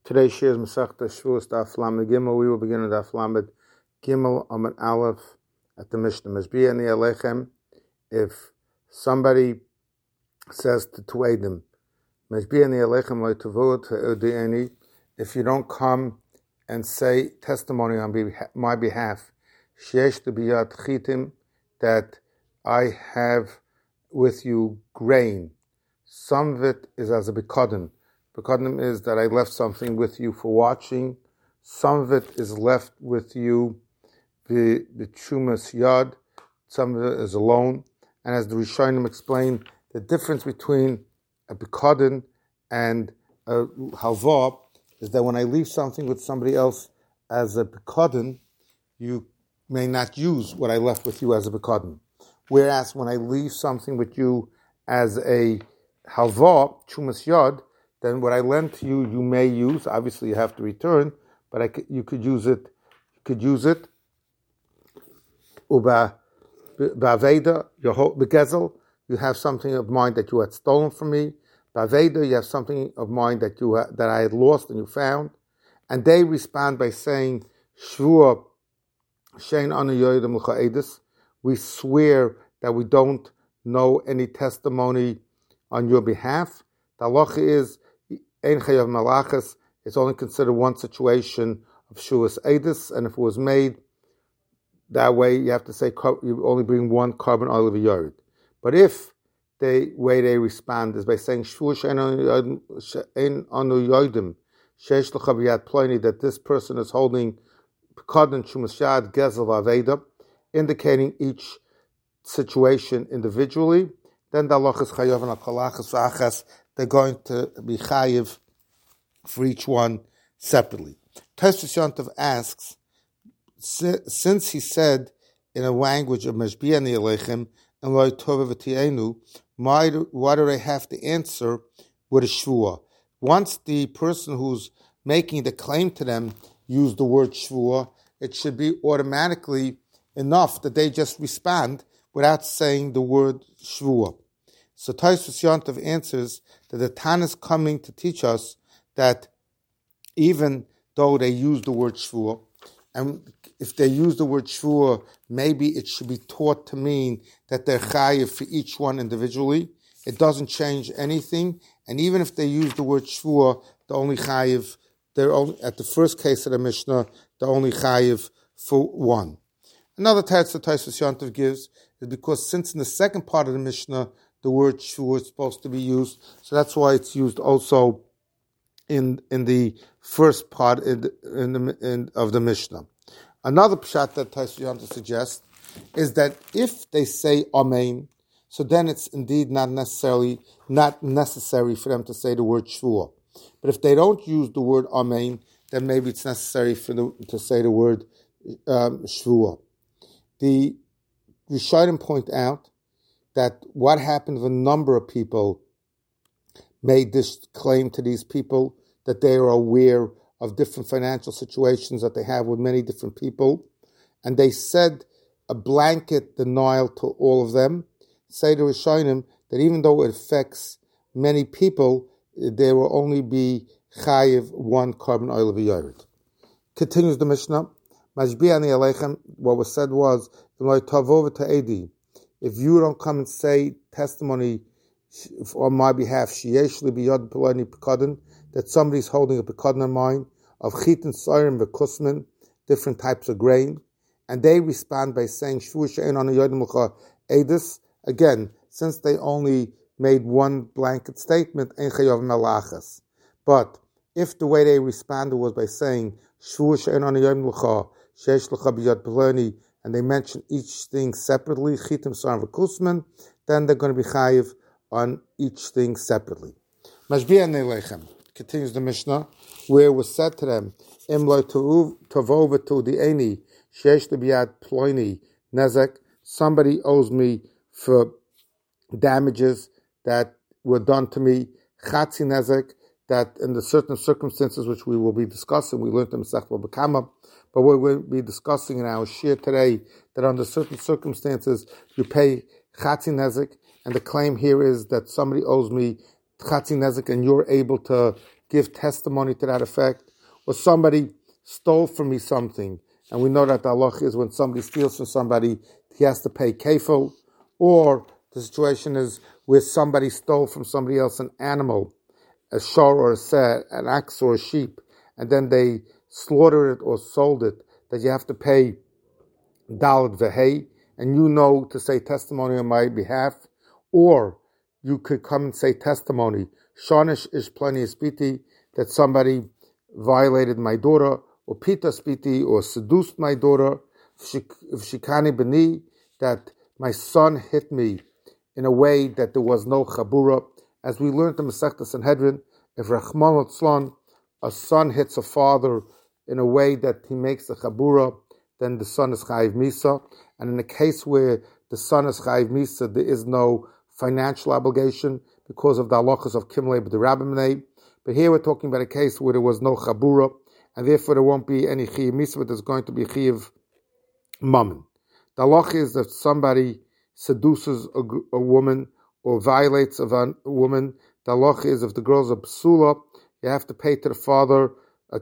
Today's shir is Masechta Shavuos Daf Lamed Gimel. We will begin with Daf Lamed Gimel Amud Aleph at the Mishnah. Mashbiya Ani Alechem. If somebody says to Tuedim, Mashbiya Ani Alechem Lo Tavot Odi'eni, if you don't come and say testimony on my behalf, Sheyesh Biyad Chitim, that I have with you grain. Some of it is as a bikodim. Bikodim is that I left something with you for watching. Some of it is left with you the Chumas Yad. Some of it is alone. And as the Rishonim explain, the difference between a bikodim and a halva is that when I leave something with somebody else as a bikodim, you may not use what I left with you as a bikodim. Whereas when I leave something with you as a halva, Chumas Yad, then what I lend to you, you may use. Obviously, you have to return, but you could use it. You could use it. Uba ba'aveda, begezel, you have something of mine that you had stolen from me. Ba'aveda, you have something of mine that that I had lost and you found. And they respond by saying, Shvua shein anu yoydim l'cha edus. We swear that we don't know any testimony on your behalf. The halacha is ein chayav malachas. It's only considered one situation of shuas edus, and if it was made that way, you have to say you only bring one carbon oil of a yard. But if the way they respond is by saying shvuah she'en anu yodim sheish l'cha b'yad ploni, that this person is holding pekadon shumas yad gezel v'aveda, indicating each situation individually, then the halacha is chayav and akalachas v'achas. They're going to be chayiv for each one separately. Tosfos Yontav asks, since he said in a language of Mashbiya Ani Alechem and Lo Tova V'Tienu, why do they have to answer with a shvuah? Once the person who's making the claim to them use the word shvuah, it should be automatically enough that they just respond without saying the word shvuah. So Tosfos Yontav answers that the Tan is coming to teach us that even though they use the word shvuah, and if they use the word shvuah, maybe it should be taught to mean that they're chayiv for each one individually. It doesn't change anything. And even if they use the word shvuah, they're only chayiv, at the first case of the Mishnah, they're only chayiv for one. Another text that Tosfos Yontav gives is because since in the second part of the Mishnah, the word shvuah is supposed to be used, so that's why it's used also in the first part of the Mishnah. Another pshat that Tosfos Yontav suggests is that if they say amen, so then it's indeed not necessary for them to say the word shvuah. But if they don't use the word amen, then maybe it's necessary for them to say the word shvuah. The Rishonim point out that what happened if a number of people made this claim to these people, that they are aware of different financial situations that they have with many different people, and they said a blanket denial to all of them. Say to Rishonim that even though it affects many people, there will only be chayiv one carbon oil of a yard. Continues the Mishnah. Mashbiya Ani Alechem, what was said was, if you don't come and say testimony on my behalf, that somebody's holding a pekadon of mine, of chitin, soirim, v'kusmin, different types of grain, and they respond by saying, shvuah she'en anu yodim l'cha edus, again, since they only made one blanket statement, ein chayav melachas. But if the way they responded was by saying, shvuah she'en anu yodim l'cha, sheish l'cha b'yad ploni, and they mention each thing separately, chitim, soirim, v'kusmin, then they're going to be chayiv on each thing separately. Mashbiya Ani Alechem, continues the Mishnah, where it was said to them, Im lo tavo v'todi'eni sheish b'yad ploni nezek, somebody owes me for damages that were done to me, chatzi nezek, that in the certain circumstances which we will be discussing, we learned in Masechta Bava Kama, but we will be discussing in our shir today that under certain circumstances you pay chatzi nezek, and the claim here is that somebody owes me chatzi nezek and you're able to give testimony to that effect, or somebody stole from me something, and we know that the halach is when somebody steals from somebody, he has to pay kefil, or the situation is where somebody stole from somebody else an animal, a shor or a seh, an ox or a sheep, and then they slaughtered it or sold it, that you have to pay dalet vehei, and you know to say testimony on my behalf, or you could come and say testimony, shonish ish plani spiti, that somebody violated my daughter, or pita spiti, or seduced my daughter, shikani beni, that my son hit me in a way that there was no chabura. As we learned in Masechta Sanhedrin, if Rachmana litzlan, a son hits a father in a way that he makes a chabura, then the son is chayiv misa. And in a case where the son is chayiv misa, there is no financial obligation because of the halachas of kimlei b'derabimnei. But here we're talking about a case where there was no chabura, and therefore there won't be any chayiv misa, but there's going to be chayiv mammon. The halacha is that somebody seduces a woman or violates a woman. The halacha is if the girl's a psula, you have to pay to the father a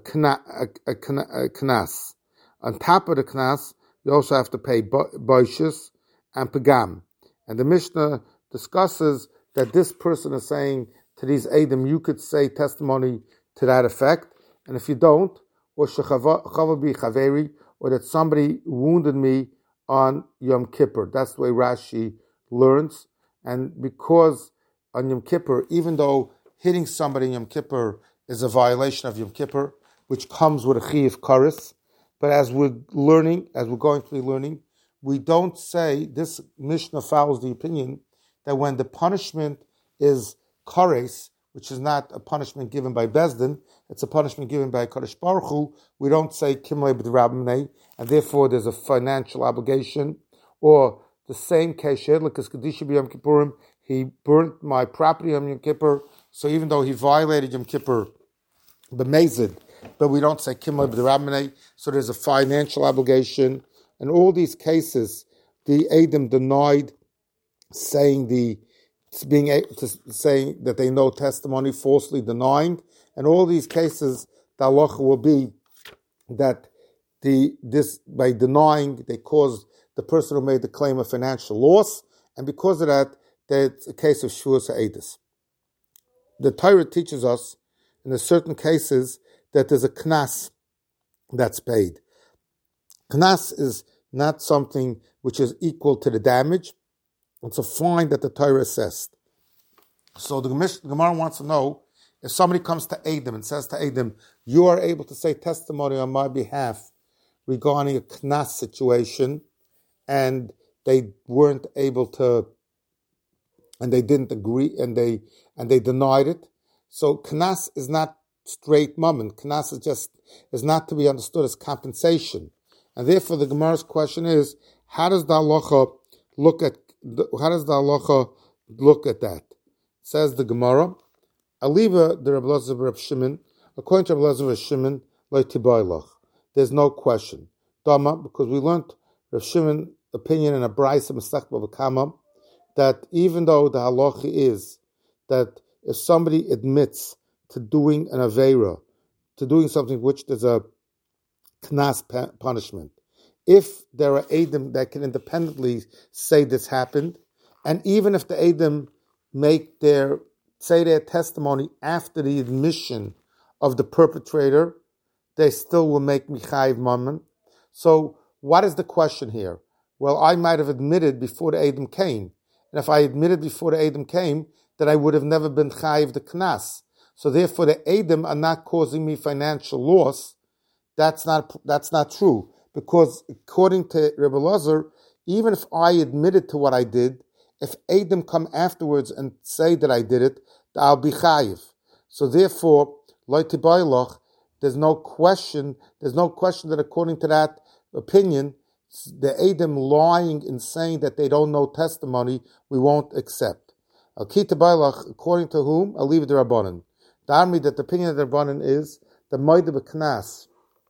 knas. On top of the knas, you also have to pay boishus and pagam. And the Mishnah discusses that this person is saying to these Edom, you could say testimony to that effect, and if you don't, or shechavabi chaveri, or that somebody wounded me on Yom Kippur. That's the way Rashi learns. And because on Yom Kippur, even though hitting somebody in Yom Kippur is a violation of Yom Kippur, which comes with a chiyuv kares, but as we're going to be learning, we don't say, this Mishnah follows the opinion that when the punishment is kares, which is not a punishment given by Bezdin, it's a punishment given by Kadosh Baruch Hu, we don't say kimlei b'derabimnei, and therefore there's a financial obligation. Or the same case, Shedlikas Kedisha b'Yom Kippurim, he burnt my property on Yom Kippur, so even though he violated Yom Kippur b'mezid, but we don't say kimlei b'derabimnei, so there's a financial obligation. In all these cases, the Edom denied saying that they know testimony, falsely denying. And all these cases, the halacha will be that by denying, they caused the person who made the claim a financial loss, and because of that, that's a case of shuas ha'edus. The Torah teaches us, in certain cases, that there's a knas that's paid. Knas is not something which is equal to the damage. It's a fine that the Torah assessed. So the Gemara wants to know, if somebody comes to Edom and says to Edom, you are able to say testimony on my behalf regarding a knas situation, and they weren't able to, and they didn't agree, and they denied it. So knas is not straight mammon. Knas is not to be understood as compensation. And therefore the Gemara's question is, how does the halacha look at that? Says the Gemara, Aliva the Rabbi Elazar Reb Shimon, according to Rabbi Elazar Reb Shimon, lo tibaylach. There's no question. Dama, because we learned Reb Shimon opinion in a brayso Masechta Bava Kama, that even though the halacha is that if somebody admits to doing an aveira, to doing something which there's a knas punishment, if there are Edom that can independently say this happened, and even if the Edom say their testimony after the admission of the perpetrator, they still will make Michayiv Mammon. So what is the question here? Well, I might have admitted before the Edom came. And if I admitted before the Edom came, then I would have never been Chayiv the Knas. So therefore the Edom are not causing me financial loss. That's not true. Because according to Rebbe Elazar, even if I admitted to what I did, if Edom come afterwards and say that I did it, I'll be chayiv. So therefore, lo tibaylach, there's no question that according to that opinion, the Edom lying and saying that they don't know testimony, we won't accept. Al ki tibaylach, according to whom? I'll leave it to Rabbanan. The army that the opinion of the Rabbanan is the moed b'knas.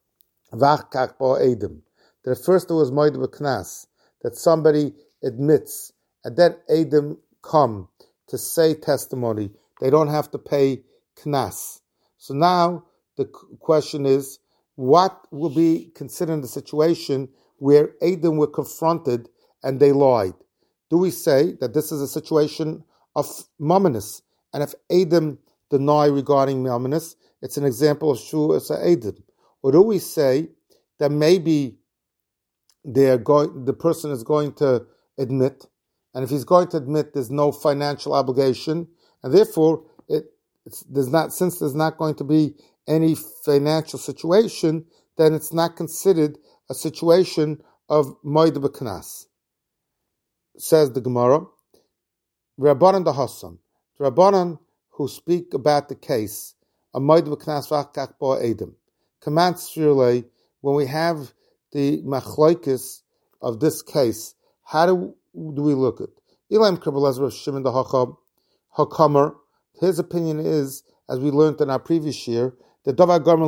That first there was moed b'knas, that somebody admits, and then Edom come to say testimony. They don't have to pay knas. So now the question is, what will be considered the situation where Edom were confronted and they lied? Do we say that this is a situation of Mamonis? And if Edom deny regarding Mamonis, it's an example of Shu'as Edom. Or do we say that maybe the person is going to admit, and if he's going to admit, there's no financial obligation, and therefore there's not going to be any financial situation, then it's not considered a situation of Moed B'Knas. Says the Gemara, Rabbanan the Hassan, the Rabbanan who speak about the case of Moed B'Knas V'Achkach Bo Edom, commands surely when we have the machlokes of this case, how do we look at Elam Kabbalazar Shimon the Hakamer? His opinion is, as we learned in our previous year, that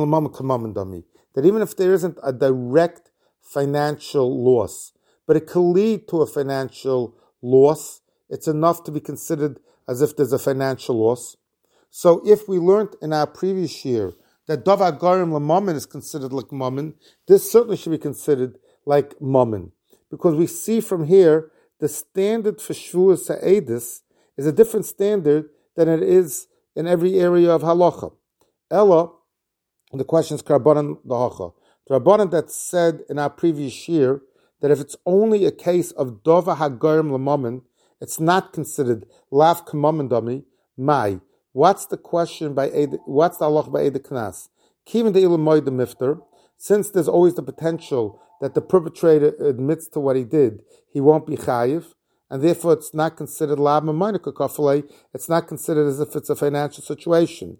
even if there isn't a direct financial loss, but it could lead to a financial loss, it's enough to be considered as if there's a financial loss. So if we learned in our previous year that Davar Garim L'Mammon is considered like Mammon, this certainly should be considered like Mammon. Because we see from here, the standard for Shvuas Ha'edis is a different standard than it is in every area of Halacha. Ella, the question is Karbanan L'Hacha. The Rabbanan that said in our previous year that if it's only a case of Davar HaGarim L'Mammon, it's not considered Lav K'Mammon Dami, Mai. What's the question what's the halacha by Eid Knas? Kivin de Ilam Moed Mifter, since there's always the potential that the perpetrator admits to what he did, he won't be chayiv, and therefore it's not considered lab ma'maynika kafalei. It's not considered as if it's a financial situation.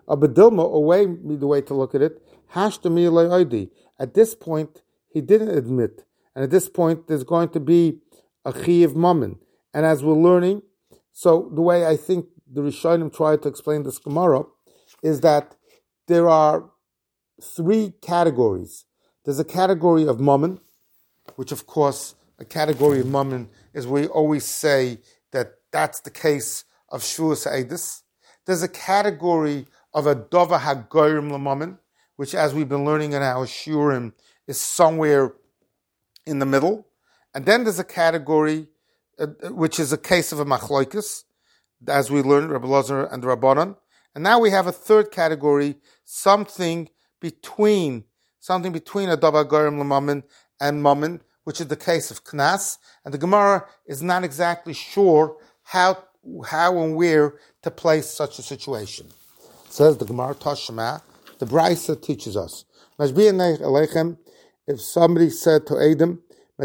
The way to look at it, at this point he didn't admit, and at this point there's going to be a chiyiv mammon. And as we're learning, so the way I think the Rishonim tried to explain this Gemara is that there are three categories. There's a category of mammon, which of course, a category of mammon is where we always say that that's the case of Shvuas Ha'edis. There's a category of a Davar HaGorim L'Mammon, which as we've been learning in our Shurim is somewhere in the middle. And then there's a category which is a case of a Machlokes, as we learned, Rabbi Lazar and the Rabbanan. And now we have a third category, something between a Davar Garim L'Mammon and Mammon, which is the case of Knas. And the Gemara is not exactly sure how and where to place such a situation. It says the Gemara, Tashma, the Brisa teaches us. If somebody said to Edom,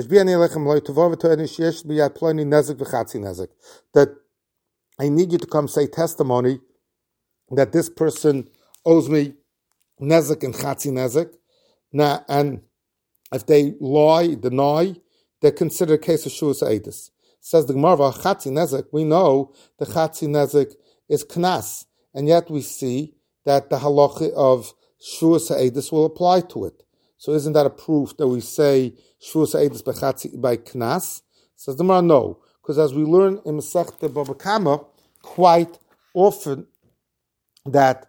that I need you to come say testimony that this person owes me nezek and chatzi nezek. Now, and if they deny, they're considered a case of Shvuas Ha'edis. Says the Gemara, chatzi nezek, we know the chatzi nezek is knas, and yet we see that the halacha of Shvuas Ha'edis will apply to it. So isn't that a proof that we say Shvuas Ha'edis by knas? Says the Gemara, no, because as we learn in Masechta Baba Kama, quite often that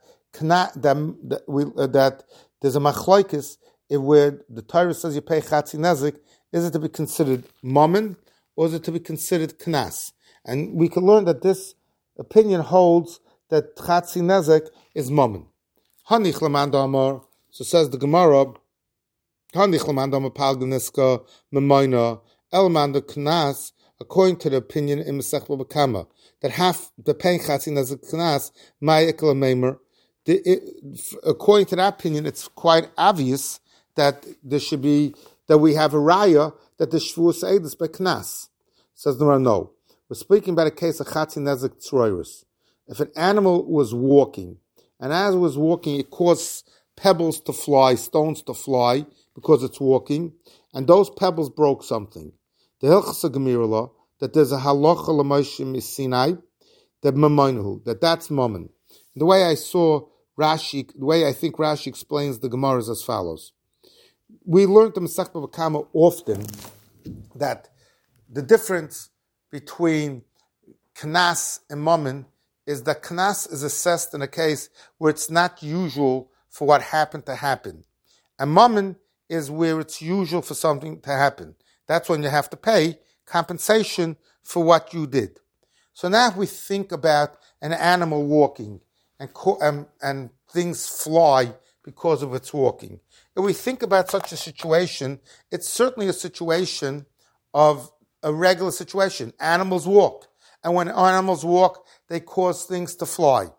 there's a machlokes where the Torah says you pay chatzi nezek. Is it to be considered mammon or is it to be considered knas? And we can learn that this opinion holds that chatzi nezek is mammon. Hanich l'manda amar. So says the Gemara. Hanich l'manda amar palganiska memayna elmanda knas. According to the opinion in Masech Baba Kama, that half the paying chatzi nezek knas ma'ikla meimer. According to that opinion, it's quite obvious that there should be that we have a raya that the Shvuas Ha'edis by knas. Says the Gemara, no. We're speaking about a case of chatzi nezek tzroirus. If an animal was walking, and as it was walking, it caused pebbles to fly, stones to fly, because it's walking, and those pebbles broke something. The Hilchas Gemirah that there's a halacha l'moishim is Sinai, that's mammon. The way I think Rashi explains the Gemara is as follows. We learned in Masechta Bava Kama often that the difference between Knas and Mammon is that knas is assessed in a case where it's not usual for what happened to happen. And mammon is where it's usual for something to happen. That's when you have to pay compensation for what you did. So now if we think about an animal walking and things fly because of its walking. If we think about such a situation, it's certainly a situation of a regular situation. Animals walk. And when animals walk, they cause things to fly.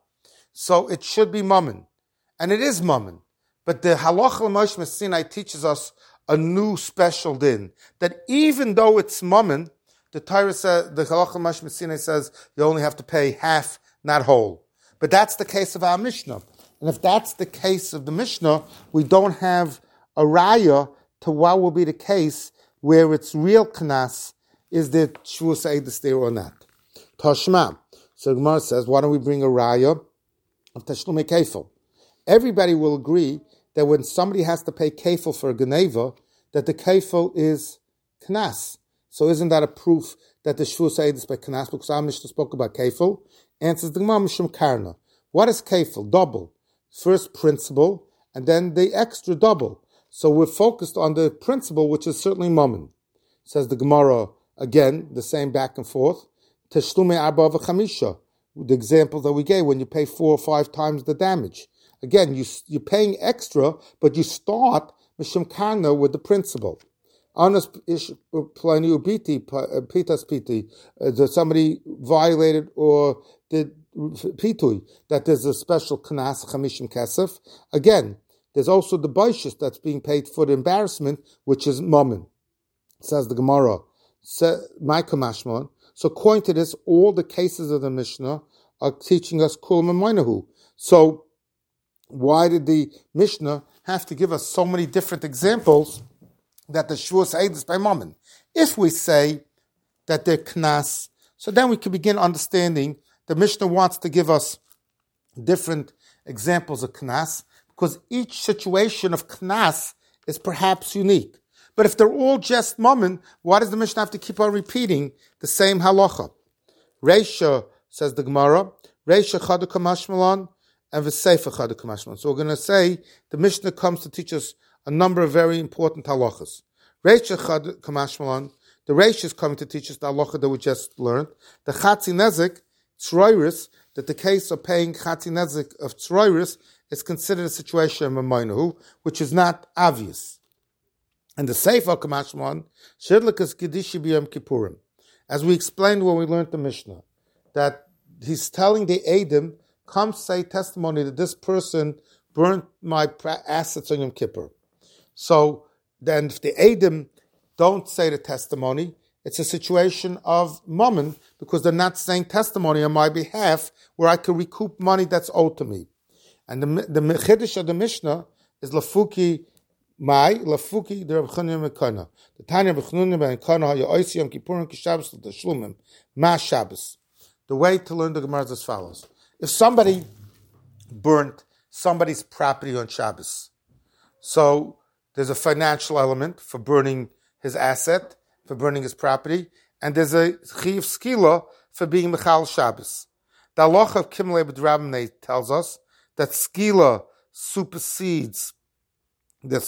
So it should be mammon. And it is mammon. But the Halacha L'Moshe Sinai teaches us a new special din. That even though it's mammon, the Torah says, the Halacha L'Moshe Sinai says, you only have to pay half, not whole. But that's the case of our Mishnah. And if that's the case of the Mishnah, we don't have a raya to what will be the case where it's real knas, is the Shavuos Eidus there or not. Tashma. So Gemara says, why don't we bring a raya of Tashlumei Kefil? Everybody will agree that when somebody has to pay Kefil for a Geneva, that the Kefil is knas. So isn't that a proof that the Shavuos Eidus by knas? Because our Mishnah spoke about Kefil. Answers the Gemara Mishum Karna. What is Kefil? Double. First principle, and then the extra double. So we're focused on the principle, which is certainly mammon. Says the Gemara, again, the same back and forth. Teshlume arba v'chamisha, the example that we gave, when you pay 4 or 5 times the damage. Again, you're paying extra, but you start Mishum Karna with the principle. Anas ish plani ubiti, pitas piti, somebody violated or did pitui, that there's a special knas chamishim kesef. Again, there's also the baishis that's being paid for the embarrassment, which is mammon. Says the Gemara, Ma'ika Mashman. So according to this, all the cases of the Mishnah are teaching us kulam and moinahu. So why did the Mishnah have to give us so many different examples that the Shavuos Eidus by mammon? If we say that they're knas, so then we can begin understanding the Mishnah wants to give us different examples of knas, because each situation of knas is perhaps unique. But if they're all just mammon, why does the Mishnah have to keep on repeating the same halacha? Reisha, says the Gemara, Reisha chaduk mashmalan and v'seifa chaduk mashmalan. So we're going to say the Mishnah comes to teach us a number of very important halachas. Reisha chaduk mashmalan, the Reisha is coming to teach us the halacha that we just learned. The chatzi nezik, tzroiris, that the case of paying chatzi nezik of tzroiris is considered a situation of mainahu, which is not obvious. And the Seifa Kamashman, Shidlikas Gedishi B'Yom Kippurim. As we explained when we learned the Mishnah, that he's telling the Eidim, come say testimony that this person burnt my assets on Yom Kippur. So then if the Eidim don't say the testimony, it's a situation of mammon, because they're not saying testimony on my behalf where I can recoup money that's owed to me. And the Chiddush of the Mishnah is Lafuki Lafuki the Reb Chanunya Mekana. The Tanya Reb Chanunya Ben Kana Ya'osi Yom Kippurim Kishabbos L'Tashlumim Ma Shabbos. The way to learn the Gemara is as follows: if somebody burnt somebody's property on Shabbos, so there's a financial element for burning his asset, for burning his property, and there's a Chiv Skila for being Mechal Shabbos. The halacha of Kimlei B'Drabnei tells us that Skila supersedes. The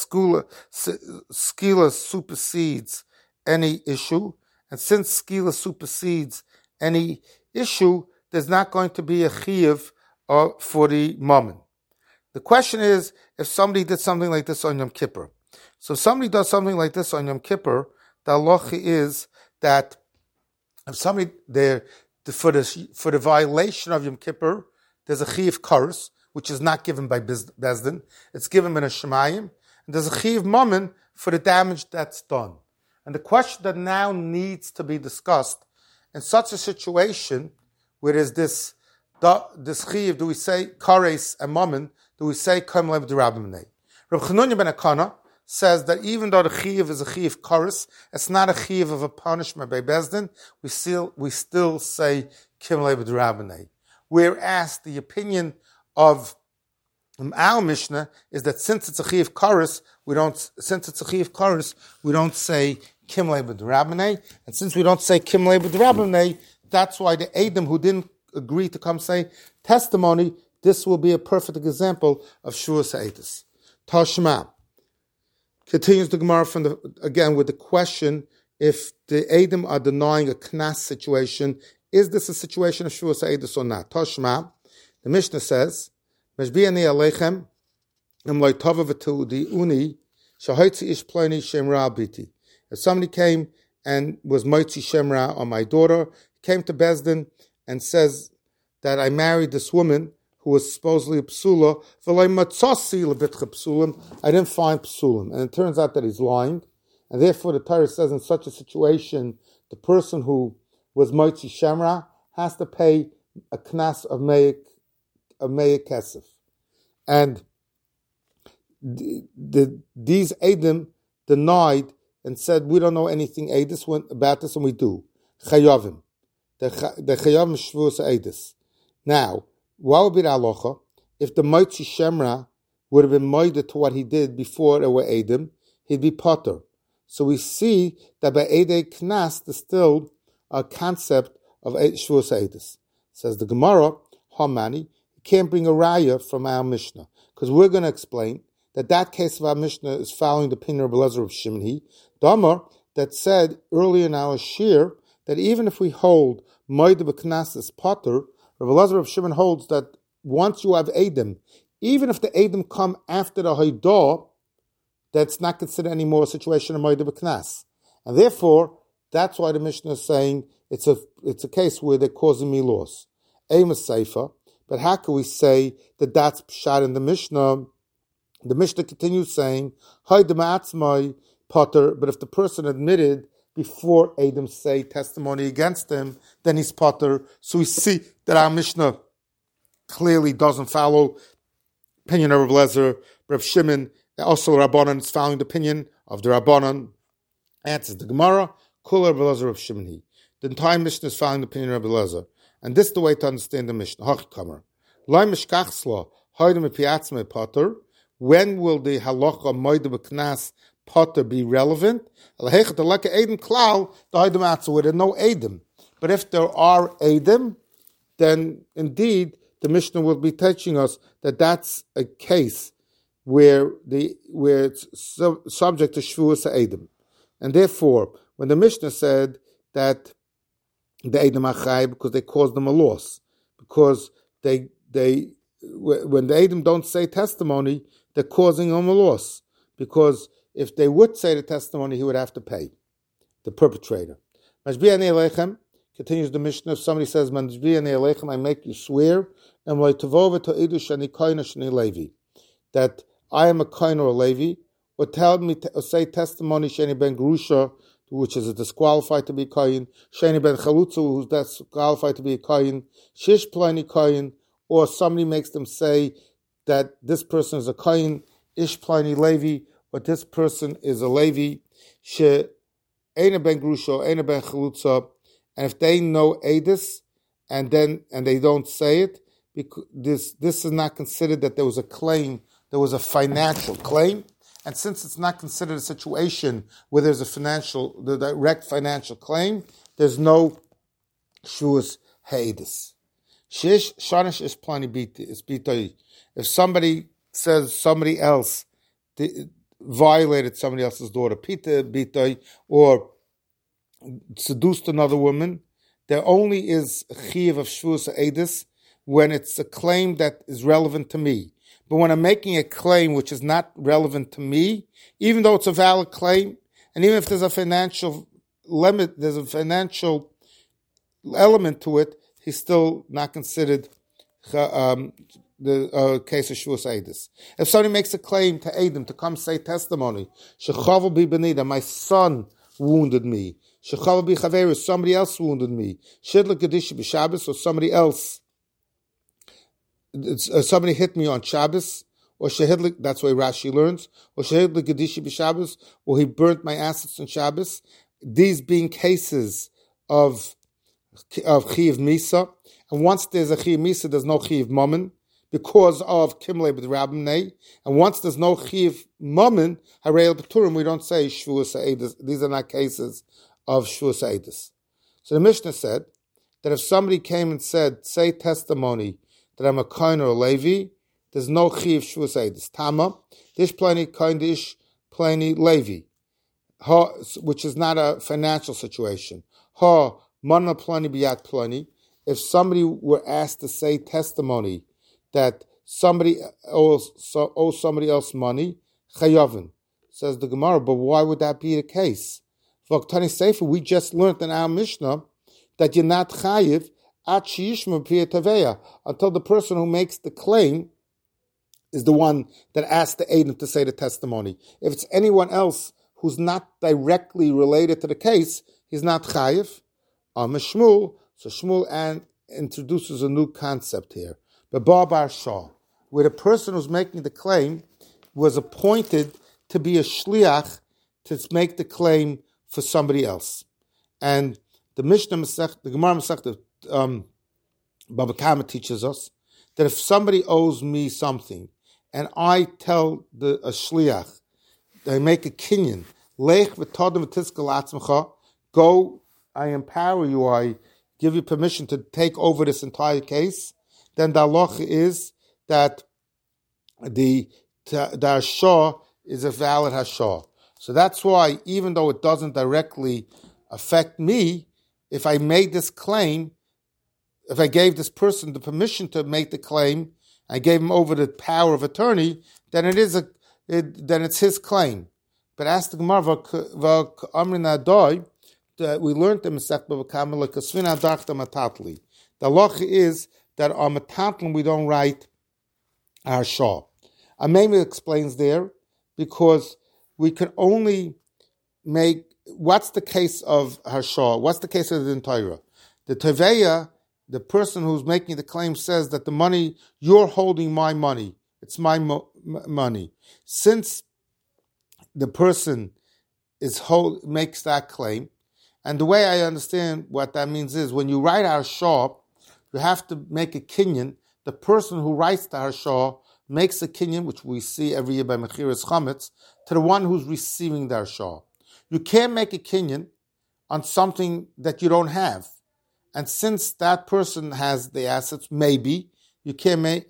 skila supersedes any issue, and since skila supersedes any issue, there's not going to be a chiyuv for the mammon. The question is, if somebody did something like this on Yom Kippur. So if somebody does something like this on Yom Kippur, the halacha is that if somebody for the violation of Yom Kippur, there's a chiyuv kares, which is not given by Bezdin. It's given in a Shemayim. And there's a chiyuv mammon for the damage that's done. And the question that now needs to be discussed, in such a situation where there's this chiyuv, do we say kares and mammon, do we say kam lev d'Rabbinai? Reb Chanunya ben Akana says that even though the chiyuv is a chiyuv kares, it's not a chiyuv of a punishment by Bezdin, we still say kim lev d'Rabbinai. Whereas the opinion of our Mishnah is that since it's a chiyuv kares, we don't say kim lev d'Rabbinai, and since we don't say kim lev d'Rabbinai, that's why the Edom who didn't agree to come say testimony, this will be a perfect example of Shavuos Ha'edus. Tashma. Continues the Gemara again with the question, if the Edom are denying a Knas situation, is this a situation of Shavuos Ha'edus or not? Tashma. The Mishnah says, Meshbi'ani Aleichem, Imloi Tova V'Tu'udi Uni, Shahotzi Ish Ploni Shem Ra Biti. If somebody came and was Moitzi Shem Ra on my daughter, came to Bezdin and says that I married this woman who was supposedly a psula, I didn't find psulim. And it turns out that he's lying. And therefore the Torah says in such a situation, the person who was Moitzi Shem Ra has to pay a knas of Meir Kesef. And these Edom denied and said, we don't know anything about this, and we do. Chayavim. The Chayavim Shavuos Ha'edus. Now, what would be the halacha? If the Moitzi Shem Ra would have been moided to what he did before there were Edom, he'd be potter. So we see that by Edei Knas, there's still a concept of Shavuos Ha'edus. Says the Gemara, Hamani, you can't bring a raya from our Mishnah, because we're going to explain that case of our Mishnah is following the opinion of Elazar of Shimon, Damar, that said earlier in our shir that even if we hold Moed B'Knas as potter, Rav Elazar of Shimon holds that once you have Edom, even if the Edom come after the Haidah, that's not considered anymore a situation of Moed B'Knas. And therefore, that's why the Mishnah is saying it's a case where they're causing me loss. Amos Seifa, but how can we say that that's pshat in the Mishnah? The Mishnah continues saying, Haidema'atzmai potter, but if the person admitted before Edom say testimony against him, then he's potter. So we see that our Mishnah clearly doesn't follow opinion of Rav Elazar, Rav Shimon, also Rabbanan is following the opinion of the Rabbanan. Answers the Gemara, Kula Rav Elazar Rav Shimon. The entire Mishnah is following the opinion of Rav Elazar. And this is the way to understand the Mishnah. Hachikamer. Lai mishkachsla, haidem epiatzme potter. When will the halacha moed b'knas potter be relevant? Where there are no Edom. But if there are Edom, then indeed the Mishnah will be teaching us that that's a case where it's subject to Shavuos Edom. And therefore, when the Mishnah said that the Edom are chai because they caused them a loss, because when the Edom don't say testimony, they're causing him a loss. Because if they would say the testimony, he would have to pay, the perpetrator. Mashbi'ani Aleichem, continues the Mishnah, if somebody says, Mashbi'ani Aleichem, I make you swear, that I am a kohen or a Levi, or tell me, or say testimony, Sheni ben Grusha, which is disqualified to be a kohen, Sheni ben Chalutza, who's disqualified to be a kohen, Shish Plani kohen, or somebody makes them say that this person is a kohen, Ish Plani Levi, but this person is a Levi, She Eina ben Grusha, Eina ben Chalutza, and if they know Edis, and they don't say it, because this is not considered that there was a claim, there was a financial claim, and since it's not considered a situation where there's the direct financial claim, there's no Shavuos Ha'edus. Shish Shanish is plani bitoi. If somebody says somebody else violated somebody else's daughter, pita bitoi, or seduced another woman, there only is a chiyuv of Shavuos Ha'edus when it's a claim that is relevant to me. But when I'm making a claim which is not relevant to me, even though it's a valid claim, and even if there's a financial limit, there's a financial element to it, he's still not considered the case of Shavuos Ha'edus. If somebody makes a claim to Edom to come say testimony, Shechavel bi benida, my son wounded me. Shechavel bi chaveru, somebody else wounded me. Shidla Gedishi b'Shabbos, or somebody else. Somebody hit me on Shabbos, or Shehidlik, that's why Rashi learns, or Shehidlik Gedishi b'Shabbos, or he burnt my assets on Shabbos. These being cases of Chiv Misa, and once there's a Chiv Misa, there's no Chiv Mammon, because of Kimle with Rabbinay, and once there's no Chiv Mammon, Harei Paturim, we don't say Shavuos Ha'edus. These are not cases of Shavuos Ha'edus. So the Mishnah said that if somebody came and said, say testimony that I'm a Kohen or a Levi, there's no Chiv Shvus Eidus. Tama, Dish Plani, Kohen Dish Plani, Levi, which is not a financial situation. Ha, Mana Plani Biyat Plani, if somebody were asked to say testimony that somebody owes somebody else money, Chayovin, says the Gemara, but why would that be the case? V'Oktani Sefer, we just learned in our Mishnah that you're not chayiv at sheyishma priya taveya until the person who makes the claim is the one that asked the Eidim to say the testimony. If it's anyone else who's not directly related to the case, he's not chayiv. Shmuel, so Shmuel introduces a new concept here. But Bar Shah, where the person who's making the claim was appointed to be a shliach to make the claim for somebody else. And the Mishnah Masech, the Gemara Masech, Baba Kama teaches us that if somebody owes me something and I tell a shliach, they make a kinyan, lech v'todim v'tizkel atzmecha, go, I empower you, I give you permission to take over this entire case, then the halacha is that the hashah is a valid hashah. So that's why, even though it doesn't directly affect me, if I made this claim, if I gave this person the permission to make the claim, I gave him over the power of attorney, then then it's his claim. But ask the Gemara, we learned in Masech Bava Kama, like Kasvina Darchta Matatli. The halacha is that on Matatli we don't write our Shah. Amemi explains there because we can only make. What's the case of Hashah? What's the case of the Torah? The Teveya, the person who's making the claim, says that the money, you're holding my money. It's my money. Since the person makes that claim, and the way I understand what that means is when you write Hashah, you have to make a kinyan. The person who writes the Hashah makes a kinyan, which we see every year by Mechiras Chametz, to the one who's receiving the Hashah. You can't make a kinyan on something that you don't have. And since that person has the assets, maybe, you can't make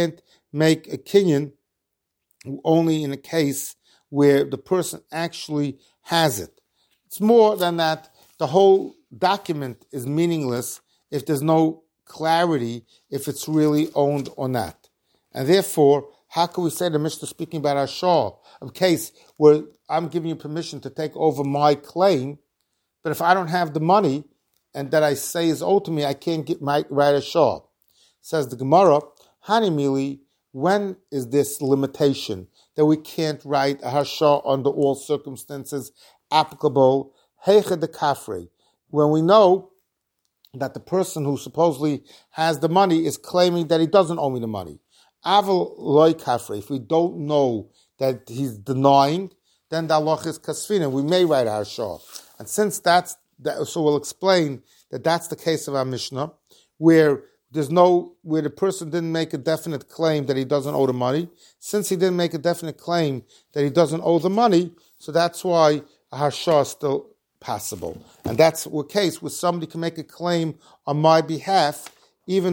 a kinyan only in a case where the person actually has it. It's more than that. The whole document is meaningless if there's no clarity if it's really owned or not. And therefore, how can we say the Mishnah speaking about Hashah, a case where I'm giving you permission to take over my claim, but if I don't have the money and that I say is owed to me, I can't write Hashah. Says the Gemara, Hanimili, when is this limitation that we can't write a Hashah under all circumstances applicable? Heicha de Kafre, when we know that the person who supposedly has the money is claiming that he doesn't owe me the money. Aval loy kafre, if we don't know that he's denying, then the halach is kasfina. We may write our shah. And since so we'll explain that that's the case of our Mishnah, where the person didn't make a definite claim that he doesn't owe the money. Since he didn't make a definite claim that he doesn't owe the money, so that's why our shah is still possible. And that's a case where somebody can make a claim on my behalf, even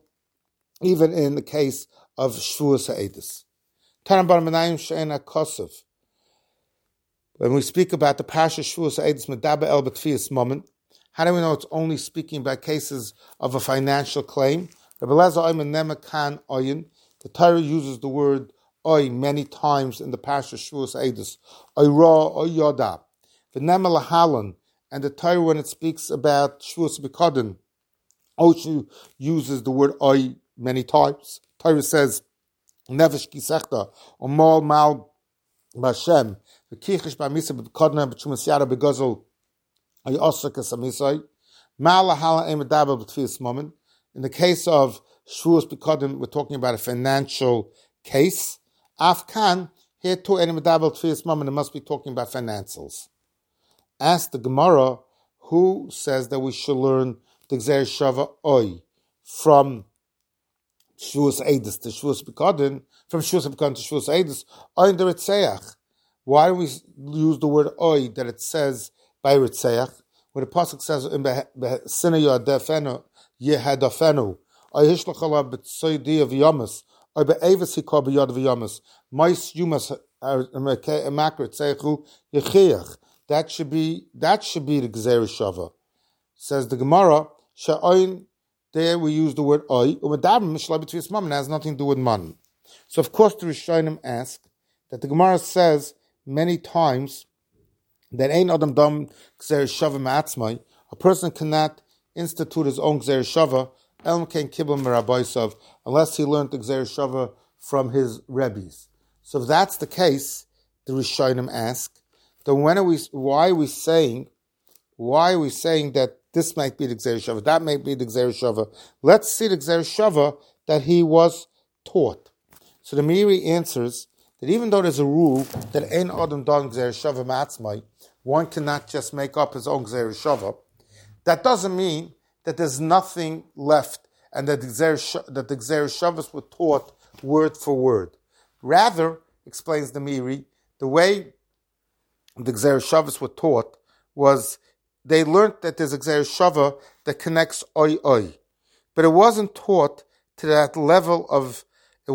in the case of Shvuas Ha'edus. When we speak about the Parsha Shvuas Ha'edus Medaba El B'Tfiyas Moment, how do we know it's only speaking about cases of a financial claim? The Torah uses the word oy many times in the Parsha Shvuas Ha'edus. Oy ra, oy yoda. V'nema lahalan, and the Torah, when it speaks about Shvuas B'Kodin, also uses the word oy many times. Torah says, "Nefesh kisechta omal mal b'Hashem v'kichish b'amisa b'Kodna b'tzumas yada b'Gozel ayosar kasamisai mal lahala emedaber b'tfiyas moment." In the case of Shvuas B'Kodin, we're talking about a financial case. Afkan here to emedaber b'tfiyas moment, it must be talking about financials. Ask the Gemara, who says that we should learn the Gzer Shava Oy from Shvuas Ha'edus to Shvuas B'Kodin, from Shvuas B'Kodin to Shvuas Ha'edus, Oy in the Ritzeach. Why do we use the word Oy that it says by Ritzeach? where the pasuk says in Sina Yadafenu Yehadafenu Ayishlachala B'Tsoidi of Yamas I be'Avis Hikar B'Yad of Yamas Mais Yumas Makrit Seichu Yechiach. That should be the Gzeir Shava. Says the Gemara Sha'oin. There we use the word oy. It has nothing to do with man. So of course the Rishonim ask that the Gemara says many times that ein adam dam gzer shava ma'atzmai. A person cannot institute his own gzer shava elm ken kibbel merabaysav unless he learned the gzer shava from his rebbes. So if that's the case, the Rishonim ask, then why are we saying that this might be the Gzer Shava, that might be the Gzer Shava? Let's see the Gzer Shava that he was taught. So the Meiri answers that even though there's a rule that ein adam dan Gzer Shava ma'atzmai, one cannot just make up his own Gzer Shava, that doesn't mean that there's nothing left and that the Gzer Shavas were taught word for word. Rather, explains the Meiri, the way the Gzer Shavas were taught was they learned that there's a Gzer Shava that connects oi, but it wasn't taught to that level of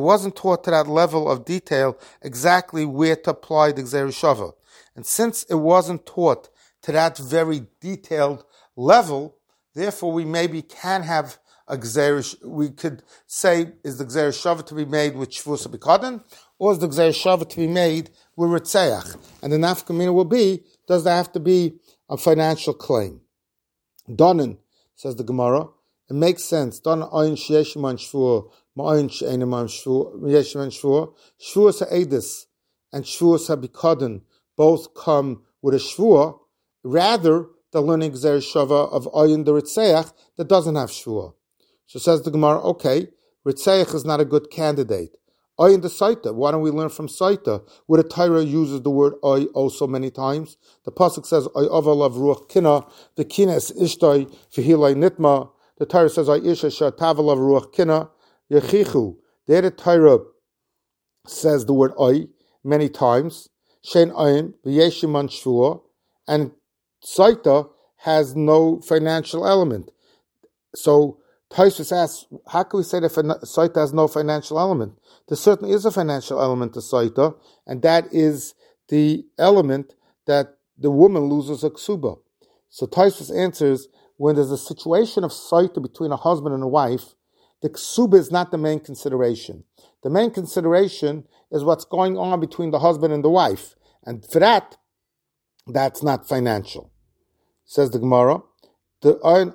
detail exactly where to apply the Gzer Shava. And since it wasn't taught to that very detailed level, therefore we maybe can have a Gzer. We could say, is the Gzer Shava to be made with Shvus B'Kadon, or is the Gzer Shava to be made with Ritzeach? And the nafkamina will be, does there have to be a financial claim? Donen, says the Gemara, it makes sense. Donen oin sheyeshman shvur, ma'oin she'eneman yeshman shvur. Shvur ha'edis and shvur ha'bikadon both come with a shvur, rather the learning Gzer Shava of oin the Ritzeach that doesn't have shvur. So says the Gemara, okay, Ritzeach is not a good candidate. Oy the Saita. Why don't we learn from Saita, where the Torah uses the word oy so many times? The pasuk says oy avalav ruach kina. The kina is ishtay v'hilay nitma. The Torah says oy isha shatavalav ruach kina yechichu. There the Torah says the word oy many times. Shein oyin v'yeshiman shvua, and Saita has no financial element. So Tosfos asks, how can we say that Saita has no financial element? There certainly is a financial element to Saita, and that is the element that the woman loses a ksuba. So Tosfos answers, when there's a situation of Saita between a husband and a wife, the ksuba is not the main consideration. The main consideration is what's going on between the husband and the wife. And for that, that's not financial. Says the Gemara, there's no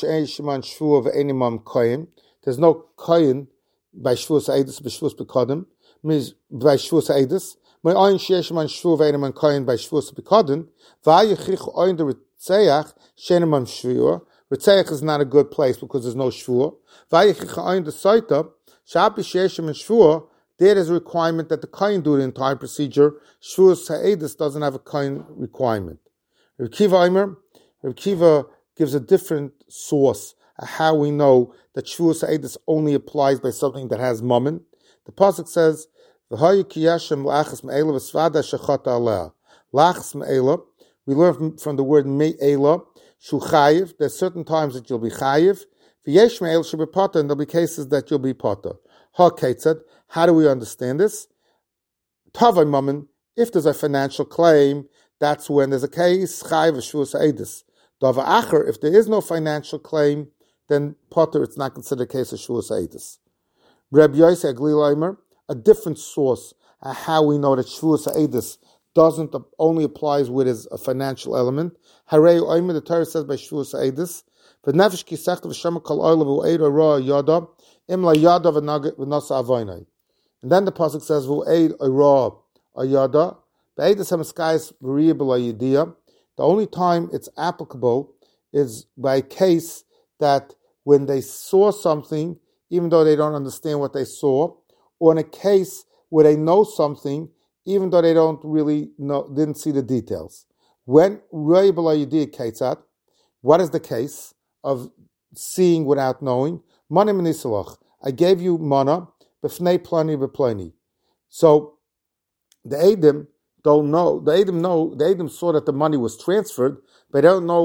koyin by shvus ha'edus b'shvus b'kodem, by shvus ha'edus. My oin sheishman shvu v'eneman koyin by shvus b'kodem. V'ayechich oin the ritzeach sheneman shvur. Ritzeach is not a good place because there's no shvur. V'ayechich oin the soita shabi sheishman shvur. There is a requirement that the koyin do the entire procedure. Shvus ha'edus doesn't have a koyin requirement. Rav Kiva gives a different source of how we know that Shvuas Ha'edus only applies by something that has mammon. The pasuk says, "V'hayu kiyashem la'achas me'ela v'svada shechata aleh." La'achas me'ela, we learn from the word me'ela, shu chayiv. There's certain times that you'll be chayiv. V'yesh me'ela shel be potter, and there'll be cases that you'll be potter. Ha ketzad. How do we understand this? Tavai mammon. If there's a financial claim, that's when there's a case chayiv of Shvuas Ha'edus. Dava acher, if there is no financial claim, then potter, it's not considered a case of Shvuas Ha'edus. Reb Yosei Aglila, a different source of how we know that Shvuas Ha'edus doesn't only applies with a financial element. Harei Oimer, the Torah says by Shvuas Ha'edus, v'nefesh kisech v'shema kol oila v'u'eid roa yada im la yada v'nasa avoinai. And then the pasuk says v'u'eid roa yada v'eidus hamiskayis v'riya b'la yediyah. The only time it's applicable is by a case that when they saw something, even though they don't understand what they saw, or in a case where they know something, even though they don't really know, didn't see the details. When what is the case of seeing without knowing? Mana menisalach. I gave you mana, b'fnei plani b'plani. So the Edom don't know. The Edom saw that the money was transferred, but they don't know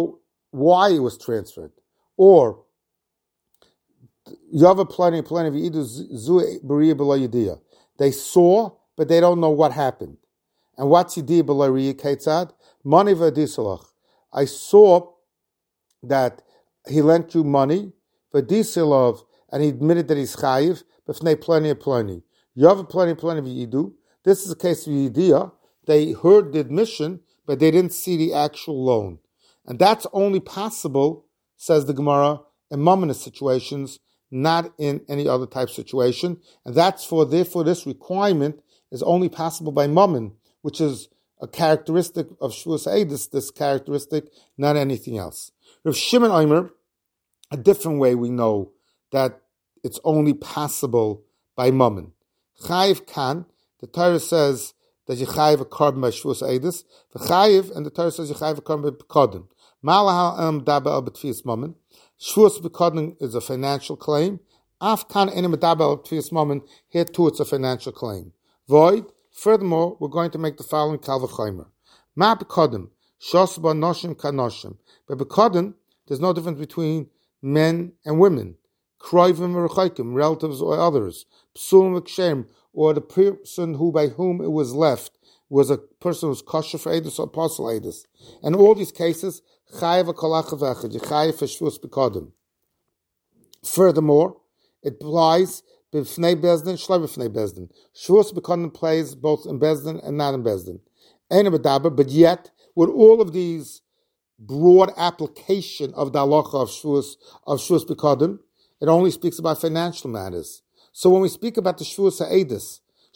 why it was transferred. Or, Yava plenty of Yidu Zu Bariya Below Yediyah. They saw, but they don't know what happened. And what's Yediyah Below Riyah Ketzad? Money V'Adisalach. I saw that he lent you money, V'Adisalov, and he admitted that he's chayiv, but plenty of plenty. Yava plenty of Yidu. This is a case of Yediyah. They heard the admission, but they didn't see the actual loan. And that's only possible, says the Gemara, in Mamonist situations, not in any other type of situation. And therefore this requirement is only possible by Mamon, which is a characteristic of Shavuos Eidus, this characteristic, not anything else. Rav Shimon Omer, a different way we know that it's only possible by Mamon. Chayiv kan, the Torah says that you chayiv a carbon by Shavuos Eidus. The chayiv, and the Torah says you chayiv a carbon by Pekodin. Malahal daba el b'tfiyas Mamon. Shavuos Pekodin is a financial claim. Af kan enim daba el b'tfiyas Mamon. Here too it's a financial claim. Void. Furthermore, we're going to make the following Kal V'chomer. Ma Pekodin shos ba noshim ka noshim. But Pekodin, there's no difference between men and women. Kroivim or Rechaikim, relatives or others. Psulim v'kshem, or the person who by whom it was left was a person who was kosher for Eidus or apostle Eidus. And all these cases, chayiv v'kolach v'echad, chayiv for Shavuos Pekodin. Furthermore, it applies b'fnei bezdin, shloi b'fnei bezdin. Shavuos Pekodin plays both in bezdin and not in bezdin. Ein b'daber, but yet, with all of these broad application of the halacha of Shavuos Pekodin, it only speaks about financial matters. So when we speak about the Shavuos Ha'edus,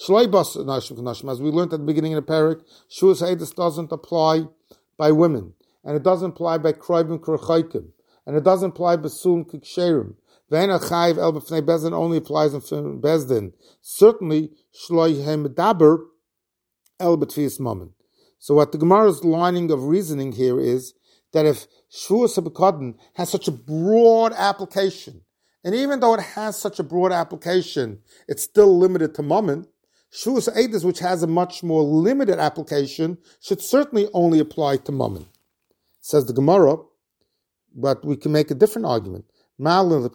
as we learned at the beginning of the parak, Shavuos Ha'edus doesn't apply by women, and it doesn't apply by Kroivim Kurchaikim, and it doesn't apply by Sulim Kiksherim. Ve'ena Chayiv El B'fnei Bezdin only applies in Bezdin. Certainly, Shloi Ha'medaber El B'tfiyas Mamon. So what the Gemara's lining of reasoning here is that if Shavuos Pekodin has such a broad application, and even though it has such a broad application, it's still limited to Mamon, Shavuos Eidus, which has a much more limited application, should certainly only apply to Mamon. Says the Gemara, but we can make a different argument. We don't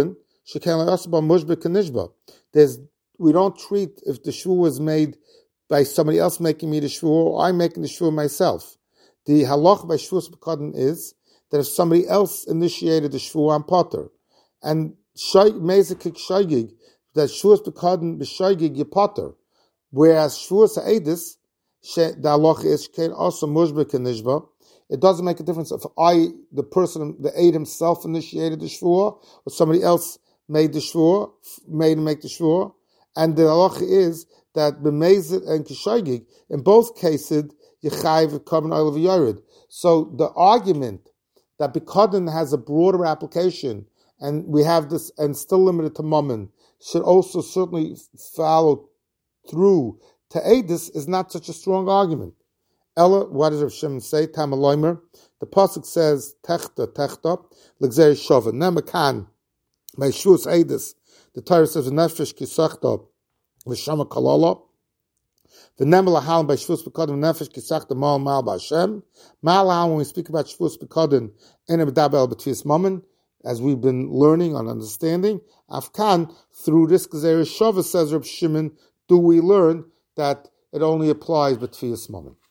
treat if the shvur was made by somebody else making me the shvur, or I'm making the shvur myself. The halach by Shavuos Pekodin is that if somebody else initiated the shvur, I'm potter. And mezekik shaygig, that Shavuos Pekodin b'shaygig you potter. Whereas Shavuos Ha'edus, the halach is also mushbek and nishba. It doesn't make a difference if the person, the aid himself initiated the shvur, or somebody else made the shvur, made him make the shvur. And the halacha is that b'mezit and kishaygig, in both cases, Yechayiv Korban Oil of Yored. So the argument that Pekodin has a broader application, and we have this, and still limited to Mamon, should also certainly follow through to Eidus is not such a strong argument. Ella, what does Rav Shimon say? Tamaloimer. The pasuk says techta l'gzeri shova nemakan by Shavuos Eidus. The Torah says nefesh kisachta v'shama kalala. The nemelahal by Shavuos Pekodin nefesh kisachta mal b'Hashem. Malahal, when we speak about Shavuos Pekodin in a medabel b'tfiyas Mamon, as we've been learning and understanding, Afkan, through this gzeri shova, says Rav Shimon, do we learn that it only applies b'tfiyas Mamon.